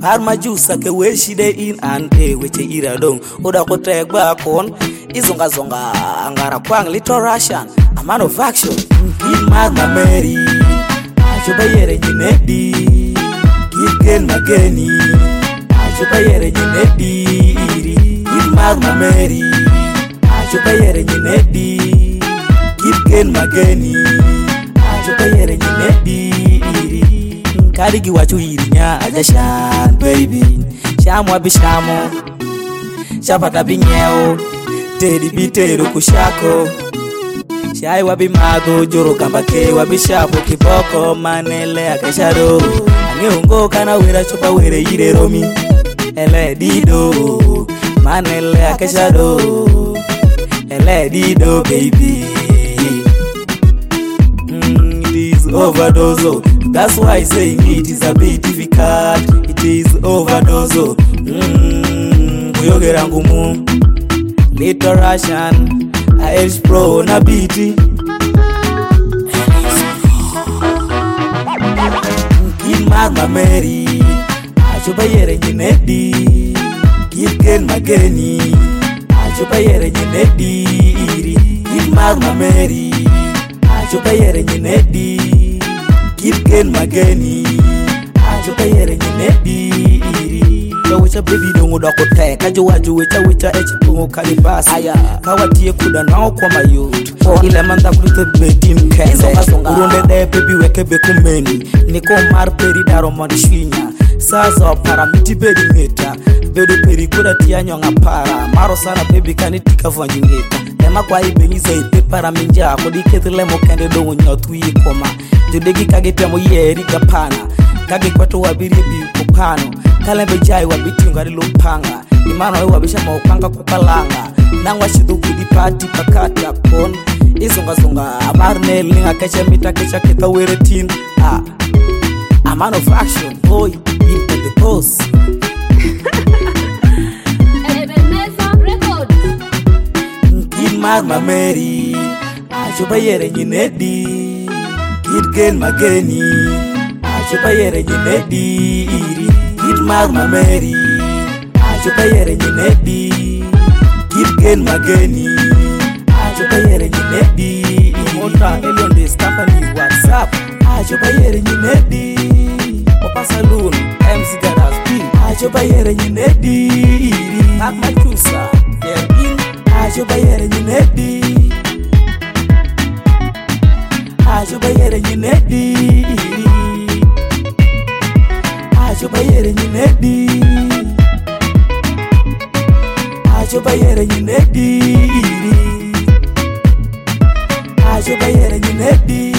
Par majusa ke weshide in ante weche iradong. Oda kotek bakon. Izonga zonga angara kwang little Russian. A man of action. In Magma Mary. Ajoba yere nyinedi. Gilgen mageni. Ajoba yere nyinedi. In Magma Mary. Ajoba yere nyinedi. Gilgen mageni. Ajoba yere nyinedi. Kadigi wachu irinya ajashan baby. Shamu abishamo. Shapata binyeo. Tedi bitero kushako. Shai wabi mago joro kambake wabi shapo kiboko manele akashado. Ange ungo kana wera chopa were ire romi. Ele dido manele akashado. Ele dido baby. It is overdose. That's why I say it is a bit difficult. It is overdose. Kuyogera ngumu. Little Russian, Irish pro na biti. In Magma Mary, ajoba yere nyinedi. Gilgen mageni, ajoba yere nyinedi. In Magma Mary, ajoba yere nyinedi. Gilgen mageni, ajoba yere nyinedi. Wacha baby dongo dako te kajo waju wecha echipungo kalibas aya kawatie kuda nao kwa mayut ile manda kulite betim kende urunde de baby weke bekumeni niko mar peri daro mondishwinya sasa para miti bedi meta bedo peri kuda tia nyonga para maro sana baby kanitika vanjingeta ema kwa ibeliza ipe para minja kodi ketile mo kende dongo nyotu yikoma jodegi kagete mo yeri kapana kage kwato wabiri bi kupano kalembe jai wabiti ngari lupanga imano wabisha maupanga kupalanga nangwa shidu kudi pati pakata pon izonga zonga amarne linga kecha mita kecha keta weretin a man of action boy into the post. In Magma Mary ajoba yere nyinedi. Gilgen mageni ajoba yere nyinedi. In Magma Mary, ajoba yere nyinedi. Gilgen mageni, ajoba yere nyinedi. Mota Elion this company WhatsApp, ajoba yere nyinedi. Papa Saloon, MC Garas P, ajoba yere nyinedi. Magma Chusa, yeah in, ajoba yere nyinedi. Ajoba yere nyinedi. Ajoba yere nyinedi. Ajoba yere nyinedi. Ajoba yere nyinedi.